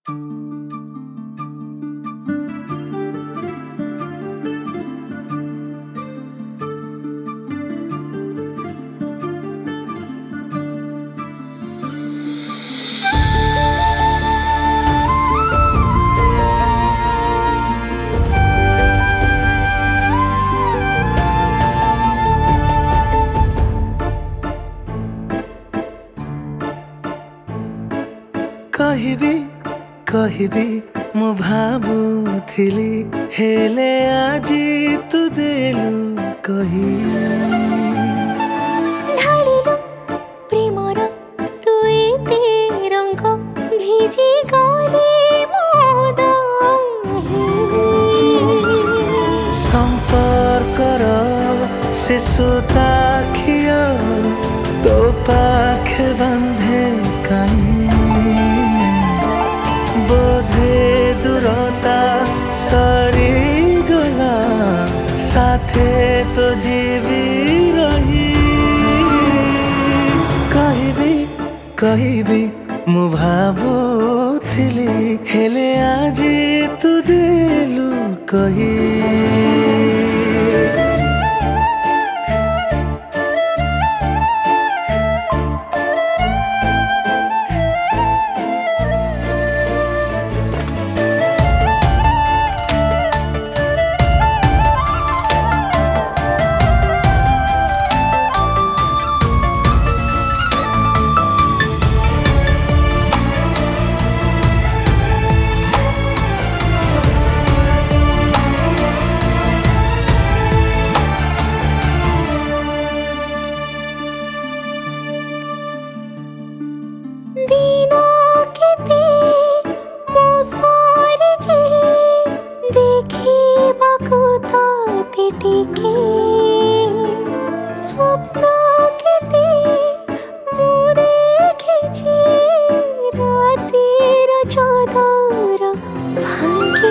କହିବି ମୁଁ ଭାବୁଥିଲି ହେଲେ ଆଜି ତୁ ଦେଲୁ କହି ଢାଳିଲୁ ପ୍ରେମର ତୁ ଏତେ ରଙ୍ଗ ଭିଜି ଗଲି ମୋ ସମ୍ପର୍କର ସେ ସୂତା ଖିଅ ତୋ ପାଖେ ବାନ୍ଧେ କାହିଁ बोधे दूरता सरी गला साथे तो जीवी रही कहबी मु भावुथिली हेले आजी तू देलु कही स्वप्न केते मोरे खिचे रातिर चादर भांगे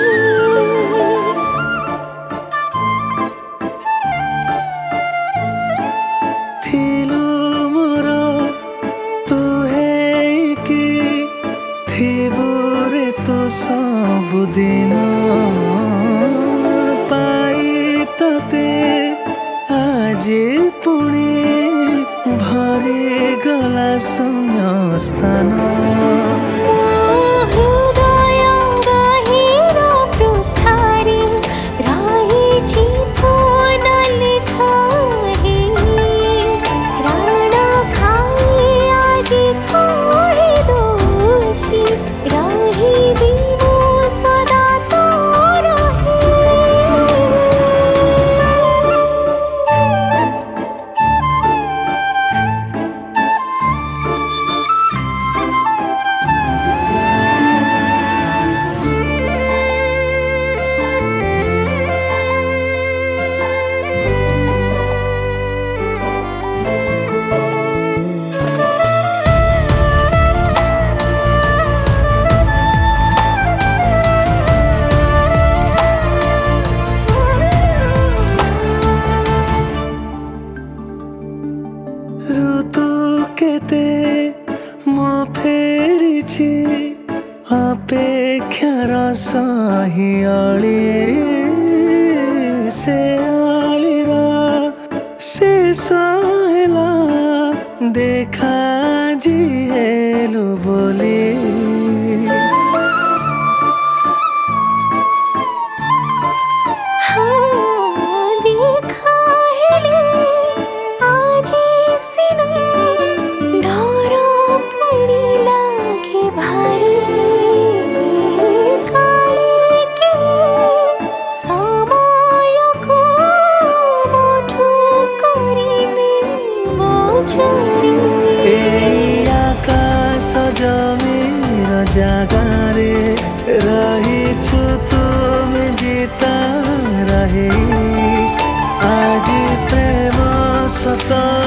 थिलु मोर तू हेकी थिबु रे तू सबुदिन जे पुणी भरी गला शून्य स्थान ऋतु केते मो फेरिछि अपेक्षार सहिअली से अलीर शेष हेला देखा जिहेलु बोली जमीर जागारे रहिछु तुम जीता रहे आज प्रेम सत